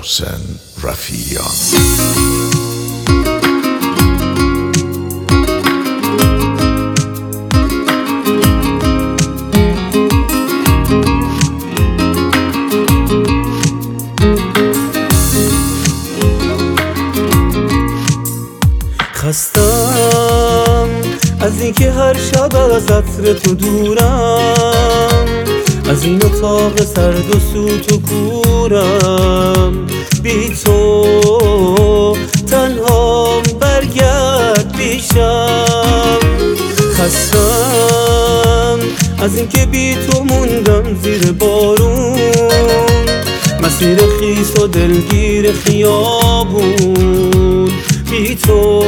محسن رفیعیان. خستم از اینکه هر شب از عطر تو دورم، از این اتاق سرد و سوت و کورم. بی تو تنهام برگرد پیشم. خستم از اینکه بی تو موندم زیر بارون، مسیر خیس و دلگیر خیابون. بی تو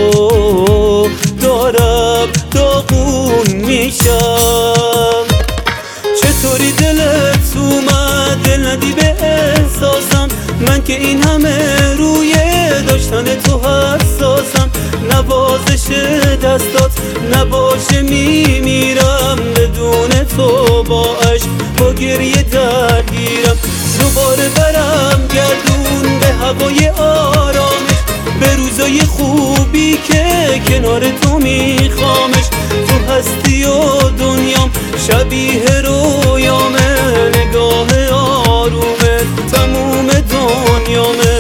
دارم داغون میشم. چطوری دلت اومد دل ندی به احساسم، من که این همه روی داشتن تو حساسم. نوازش دستات نباشه میمیرم، بدون تو با عشق با گریه درگیرم. دوباره برم گردون به هوای آرامش، به روزای خوبی که کنار تو میخوامش. تو هستی و دنیام شبیه رویامه، نگاه آرومه تموم دنیامه.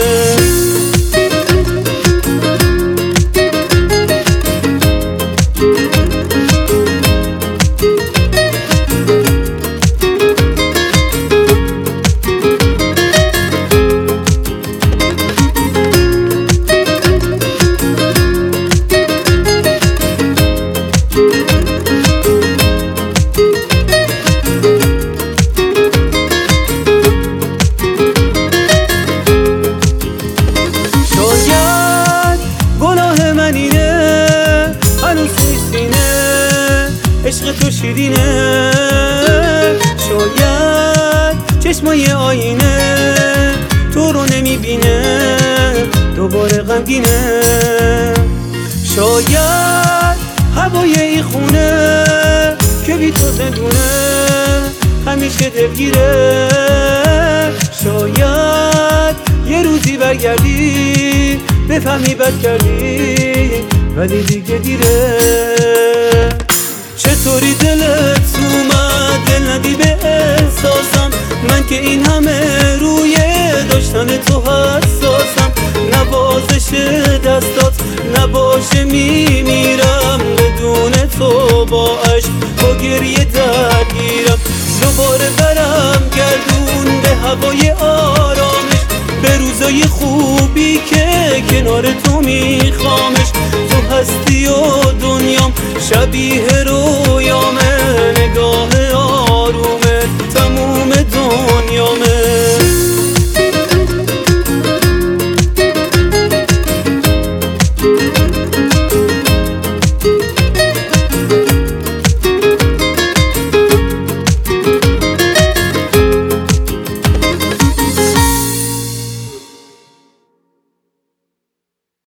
عشق تو شیرینه، شاید چشمای آینه تو رو نمیبینه، دوباره غمگینه. شاید هوای این خونه که بی تو زندونه همیشه دلگیره. شاید یه روزی برگردی بفهمی بد کردی، ولی دیگه دیره. چطوری دلت اومد دل ندی به احساسم، من که این همه روی داشتن تو حساسم. نوازش دستات نباشه میمیرم، بدون تو با عشق با گریه درگیرم. دوباره برم گردون به هوای آرامش، به روزای خوبی که کنار تو میخوامش. تو هستی و دنیام شبیه رو